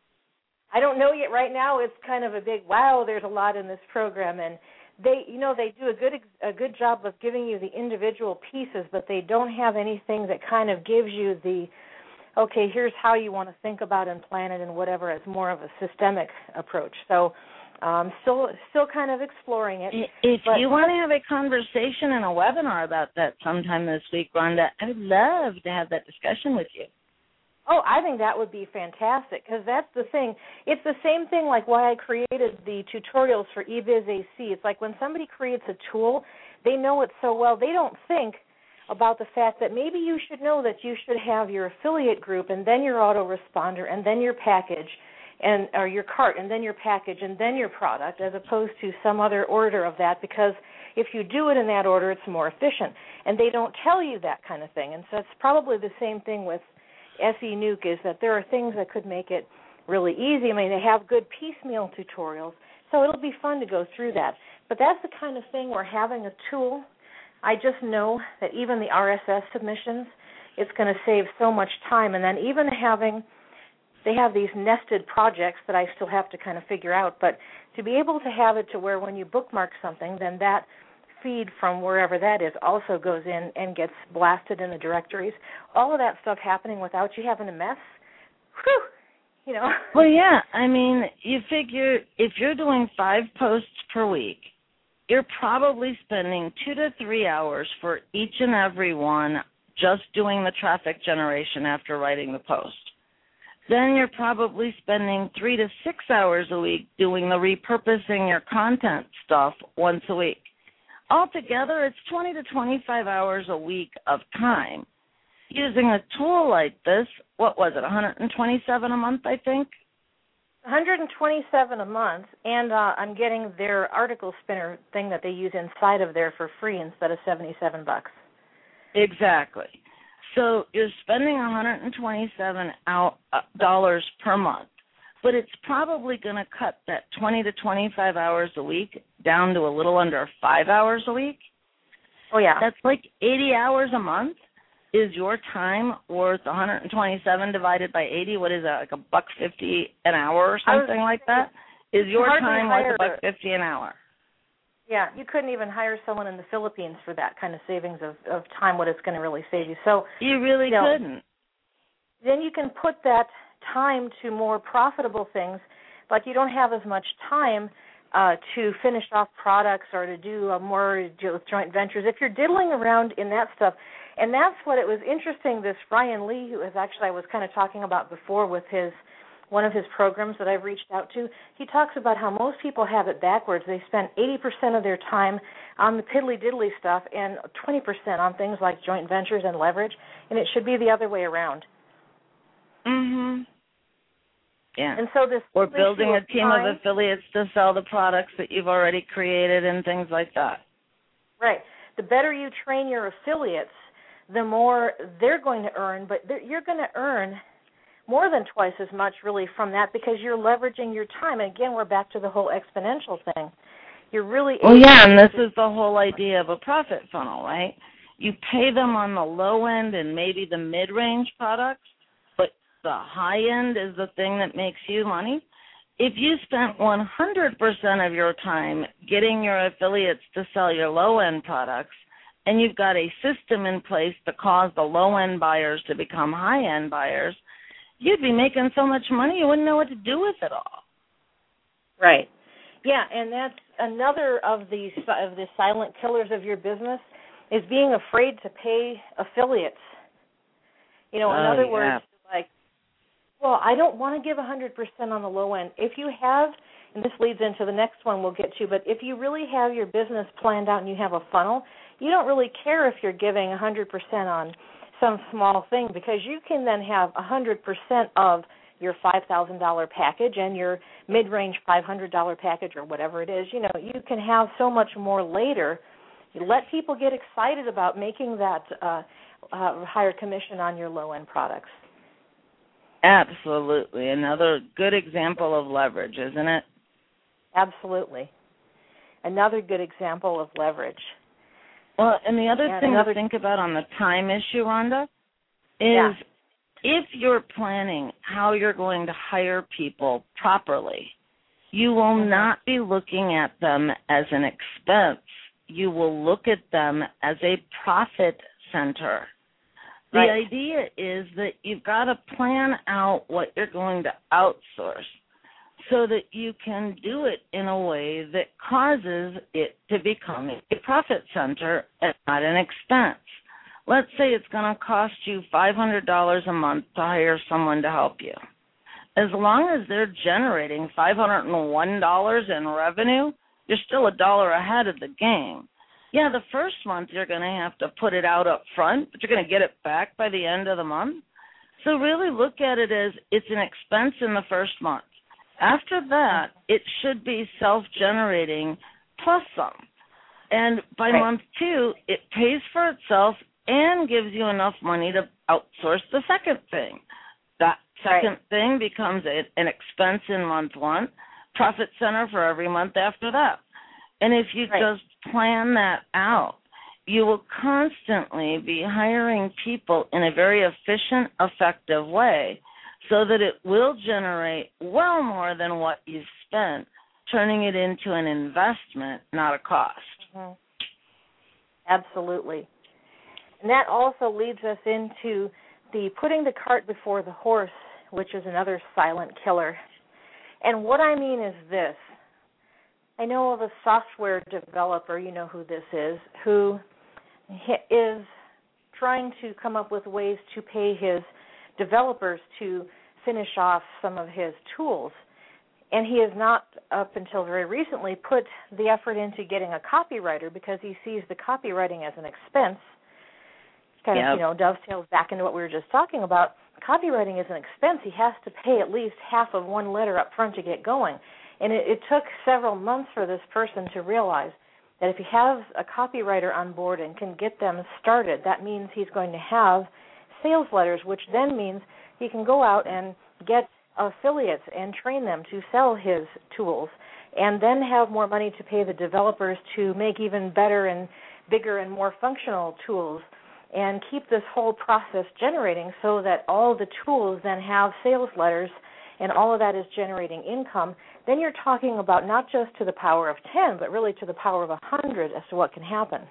I don't know yet. Right now it's kind of a big, wow, there's a lot in this program. And they, you know, they do a good a good job of giving you the individual pieces, but they don't have anything that kind of gives you the, okay, here's how you want to think about and plan it and whatever. It's more of a systemic approach. So um, still still kind of exploring it. If but, you want to have a conversation and a webinar about that sometime this week, Rhonda, I would love to have that discussion with you. Oh, I think that would be fantastic because that's the thing. It's the same thing like why I created the tutorials for eBiz A C. It's like when somebody creates a tool, they know it so well, they don't think about the fact that maybe you should know that you should have your affiliate group and then your autoresponder and then your package and or your cart and then your package and then your product as opposed to some other order of that, because if you do it in that order, it's more efficient. And they don't tell you that kind of thing. And so it's probably the same thing with S E Nuke, is that there are things that could make it really easy. I mean, they have good piecemeal tutorials, so it'll be fun to go through that. But that's the kind of thing where having a tool, I just know that even the R S S submissions, it's going to save so much time. And then even having, they have these nested projects that I still have to kind of figure out, but to be able to have it to where when you bookmark something, then that feed from wherever that is also goes in and gets blasted in the directories. All of that stuff happening without you having to mess. Whew, you know. Well, yeah. I mean, you figure if you're doing five posts per week, you're probably spending two to three hours for each and every one just doing the traffic generation after writing the post. Then you're probably spending three to six hours a week doing the repurposing your content stuff once a week. Altogether, it's twenty to twenty-five hours a week of time. Using a tool like this, what was it, one hundred twenty-seven a month, I think? one hundred twenty-seven a month, and uh, I'm getting their article spinner thing that they use inside of there for free instead of seventy-seven bucks. Exactly. So you're spending one hundred twenty-seven dollars per month, but it's probably going to cut that twenty to twenty-five hours a week down to a little under five hours a week. Oh, yeah. That's like eighty hours a month. Is your time worth one hundred twenty-seven divided by eighty? What is that, like a buck fifty an hour or something like that? Is your time worth a buck fifty an hour? Yeah, you couldn't even hire someone in the Philippines for that kind of savings of, of time, what it's going to really save you. So you really you know, couldn't. Then you can put that time to more profitable things, like you don't have as much time uh, to finish off products or to do uh, more joint ventures. If you're diddling around in that stuff, and that's what it was interesting, this Ryan Lee, who is actually I was kind of talking about before with his one of his programs that I've reached out to, he talks about how most people have it backwards. They spend eighty percent of their time on the piddly-diddly stuff and twenty percent on things like joint ventures and leverage, and it should be the other way around. Mm-hmm. Yeah. And so this or building a team time, of affiliates to sell the products that you've already created and things like that. Right. The better you train your affiliates, the more they're going to earn, but you're going to earn more than twice as much really from that because you're leveraging your time. And again, we're back to the whole exponential thing. You're really Well, yeah, and this is the whole idea of a profit funnel, right? You pay them on the low end and maybe the mid-range products, but the high end is the thing that makes you money. If you spent one hundred percent of your time getting your affiliates to sell your low-end products, and you've got a system in place to cause the low-end buyers to become high-end buyers, you'd be making so much money you wouldn't know what to do with it all. Right. Yeah, and that's another of the of the silent killers of your business is being afraid to pay affiliates You know, in oh, other yeah. words, like, well, I don't want to give one hundred percent on the low end. If you have, and this leads into the next one we'll get to, but if you really have your business planned out and you have a funnel, you don't really care if you're giving one hundred percent on some small thing, because you can then have one hundred percent of your five thousand dollars package and your mid-range five hundred dollars package or whatever it is. You know, you can have so much more later. You let people get excited about making that uh, uh, higher commission on your low-end products. Absolutely. Another good example of leverage, isn't it? Absolutely. Another good example of leverage. Well, and the other and thing another, to think about on the time issue, Rhonda, is yeah. if you're planning how you're going to hire people properly, you will mm-hmm. not be looking at them as an expense. You will look at them as a profit center. The right. idea is that you've got to plan out what you're going to outsource so that you can do it in a way that causes it to become a profit center and not an expense. Let's say it's going to cost you five hundred dollars a month to hire someone to help you. As long as they're generating five hundred one dollars in revenue, you're still a dollar ahead of the game. Yeah, the first month you're going to have to put it out up front, but you're going to get it back by the end of the month. So really look at it as it's an expense in the first month. After that, it should be self-generating plus some. And by right. month two, it pays for itself and gives you enough money to outsource the second thing. That second right. thing becomes a, an expense in month one, profit center for every month after that. And if you right. just plan that out, you will constantly be hiring people in a very efficient, effective way so that it will generate well more than what you've spent, turning it into an investment, not a cost. Mm-hmm. Absolutely. And that also leads us into the putting the cart before the horse, which is another silent killer. And what I mean is this. I know of a software developer, you know who this is, who is trying to come up with ways to pay his developers to finish off some of his tools. And he has not, up until very recently, put the effort into getting a copywriter because he sees the copywriting as an expense. Kind yep. of, you know, dovetails back into what we were just talking about. Copywriting is an expense. He has to pay at least half of one letter up front to get going. And it, it took several months for this person to realize that if he has a copywriter on board and can get them started, that means he's going to have sales letters, which then means he can go out and get affiliates and train them to sell his tools, and then have more money to pay the developers to make even better and bigger and more functional tools, and keep this whole process generating so that all the tools then have sales letters and all of that is generating income. Then you're talking about not just to the power of ten, but really to the power of one hundred as to what can happen.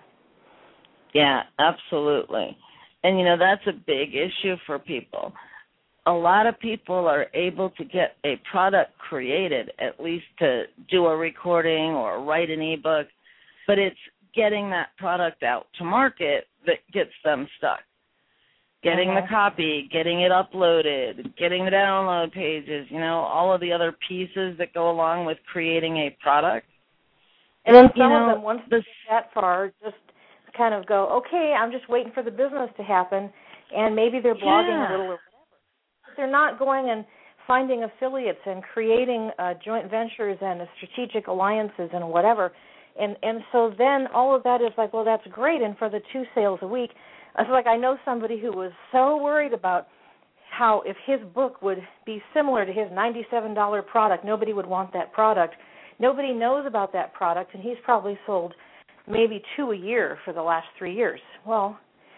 Yeah, absolutely. And, you know, that's a big issue for people. A lot of people are able to get a product created, at least to do a recording or write an ebook, but it's getting that product out to market that gets them stuck. Getting uh-huh. the copy, getting it uploaded, getting the download pages, you know, all of the other pieces that go along with creating a product. And then some you know, of them, once they get that far, just kind of go, okay, I'm just waiting for the business to happen, and maybe they're blogging yeah. a little or whatever. But they're not going and finding affiliates and creating uh, joint ventures and uh, strategic alliances and whatever. And and so then all of that is like, well, that's great. And for the two sales a week, it's like I know somebody who was so worried about how if his book would be similar to his ninety-seven dollars product, nobody would want that product. Nobody knows about that product, and he's probably sold maybe two a year for the last three years. Well,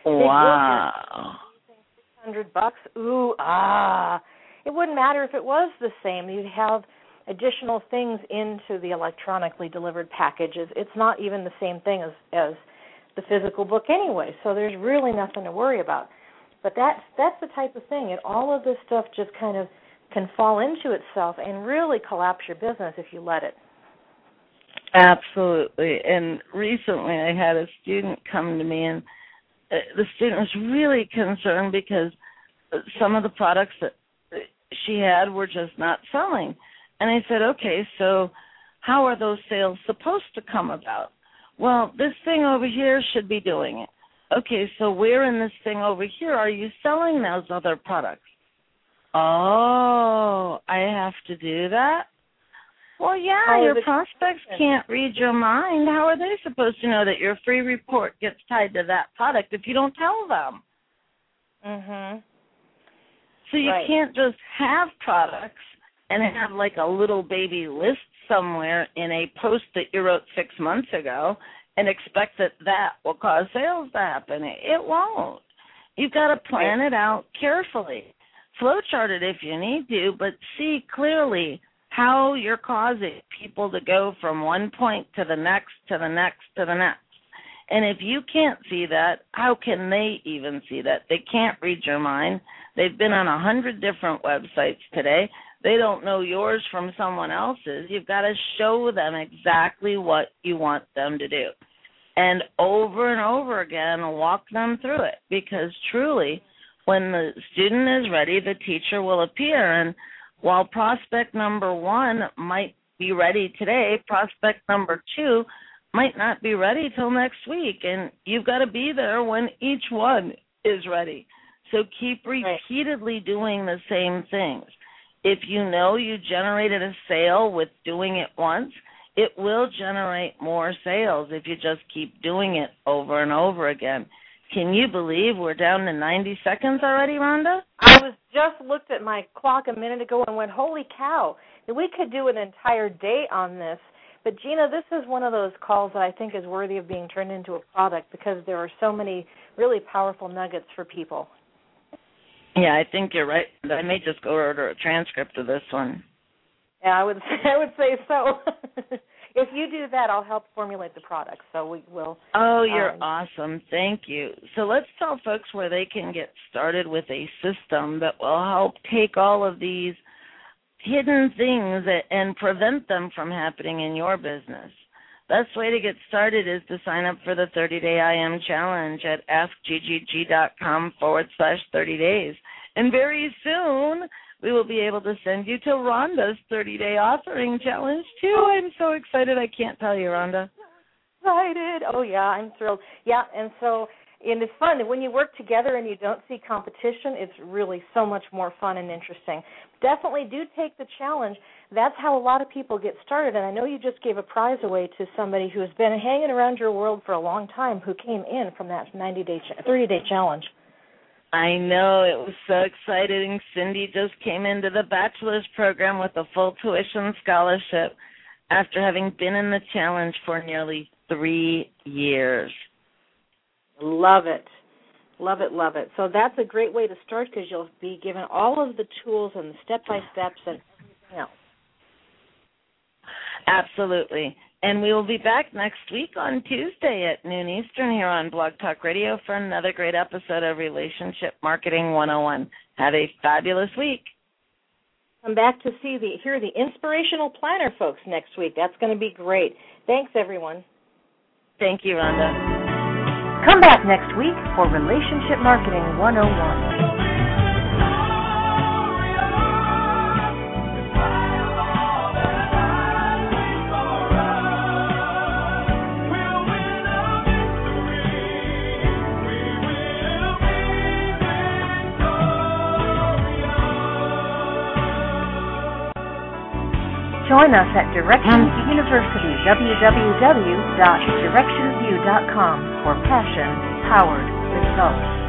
wow, six hundred bucks. Ooh, ah, it wouldn't matter if it was the same. You'd have additional things into the electronically delivered packages. It's not even the same thing as, as the physical book anyway, so there's really nothing to worry about. But that's, that's the type of thing. And all of this stuff just kind of can fall into itself and really collapse your business if you let it. Absolutely. And recently I had a student come to me, and the student was really concerned because some of the products that she had were just not selling. And I said, okay, so how are those sales supposed to come about? Well, this thing over here should be doing it. Okay, so where in this thing over here are you selling those other products? Oh, I have to do that? Well, yeah, oh, your prospects can't read your mind. How are they supposed to know that your free report gets tied to that product if you don't tell them? Mm-hmm. So you right. can't just have products and have like a little baby list somewhere in a post that you wrote six months ago and expect that that will cause sales to happen. It won't. You've got to plan right. it out carefully. Flowchart it if you need to, but see clearly how you're causing people to go from one point to the next, to the next, to the next. And if you can't see that, how can they even see that? They can't read your mind. They've been on a hundred different websites today. They don't know yours from someone else's. You've got to show them exactly what you want them to do. And over and over again, walk them through it. Because truly, when the student is ready, the teacher will appear. And while prospect number one might be ready today, prospect number two might not be ready till next week. And you've got to be there when each one is ready. So keep repeatedly doing the same things. If you know you generated a sale with doing it once, it will generate more sales if you just keep doing it over and over again. Can you believe we're down to ninety seconds already, Rhonda? I was just looked at my clock a minute ago and went, holy cow, we could do an entire day on this. But, Gina, this is one of those calls that I think is worthy of being turned into a product because there are so many really powerful nuggets for people. Yeah, I think you're right. I may just go order a transcript of this one. Yeah, I would I would say so. If you do that, I'll help formulate the product. So we will. Oh, you're um, awesome. Thank you. So let's tell folks where they can get started with a system that will help take all of these hidden things and prevent them from happening in your business. Best way to get started is to sign up for the thirty-day I M challenge at askggg.com forward slash 30 days. And very soon, we will be able to send you to Rhonda's thirty-day authoring challenge, too. I'm so excited. I can't tell you, Rhonda. Excited. Oh, yeah, I'm thrilled. Yeah, and so and it's fun. When you work together and you don't see competition, it's really so much more fun and interesting. Definitely do take the challenge. That's how a lot of people get started. And I know you just gave a prize away to somebody who has been hanging around your world for a long time who came in from that ninety-day, thirty-day challenge. I know. It was so exciting. Cindy just came into the bachelor's program with a full tuition scholarship after having been in the challenge for nearly three years. Love it. Love it, love it. So that's a great way to start because you'll be given all of the tools and the step-by-steps and everything else. Absolutely. And we will be back next week on Tuesday at noon Eastern here on Blog Talk Radio for another great episode of Relationship Marketing one oh one. Have a fabulous week. Come back to see the hear the inspirational planner folks next week. That's going to be great. Thanks, everyone. Thank you, Rhonda. Come back next week for Relationship Marketing one oh one. Join us at Directions University, w w w dot directions u dot com for passion-powered results.